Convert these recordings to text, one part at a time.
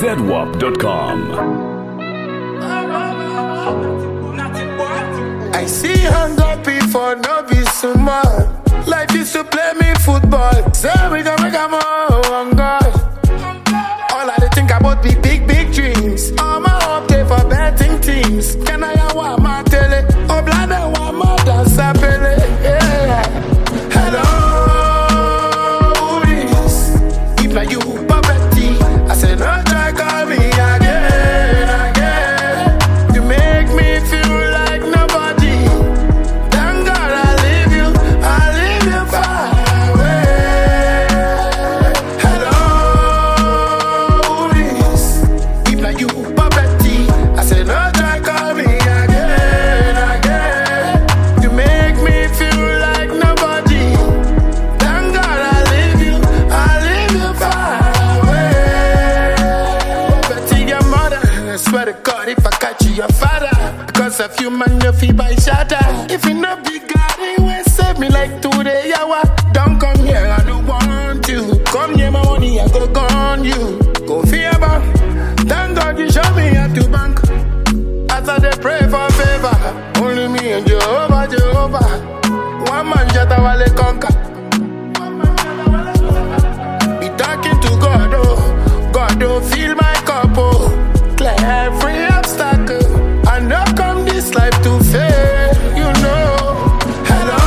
zedwap.com. I see hunger before no be small. Life used to play me football. So we gon' make a more on God. All I think about be big, big dreams. All my hope day for betting teams. Can I have my tele? Oh, blind I want my dance apele. Yeah. Hello, yes. If not you, poverty. I say no try call me again, again. You make me feel like nobody. Thank God I leave you far away. Hello, yes. If not you, poverty. I say no try call me again, again. You make me feel like nobody. Thank God I leave you far away. Poverty, your mother. I swear to God, if I catch you, your father. Because of you, man, your feet by shatter. If you not be God, he will save me like today, yawa. Don't come here, I don't want you. Come here, my money, I go gone you. Go fear about. Thank God you show me how to bank. As I dey pray for favor, only me and Jehovah, Jehovah. One man jata wale conquer. Be talking to God, oh. God, oh, fill my cup, oh. Clear every obstacle. I know come this life to fail, you know. Hello,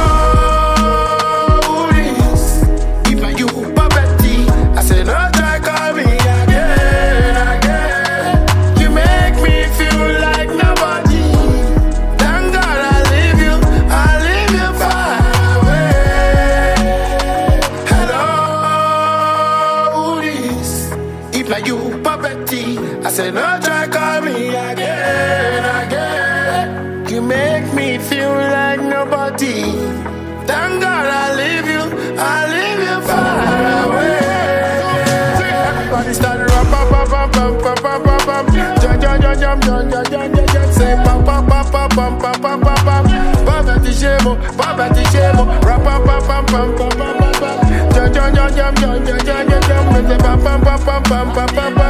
yes. If not you, poverty. I say no try call me again, again. You make me feel like nobody. Thank God I leave you far away. Hello, yes. If not you, poverty. I say no try call me again, again. You make me feel like nobody. Thank God I leave you far away. Everybody start rap, pam, pam, pam, pam, pam, pam, pam, pam. Jump, jump, jump, jump, jump, jump, jump, jump, jump. Say pam, pam, pam, pam, pam, pam, pam, pam, pam. Poverty shame, rap, pam, pam, pam, pam, pam, pam, pam, pam. Jump, jump, jump, jump, jump, jump, jump, jump. Say pam, pam, pam, pam, pam, pam, pam, pam.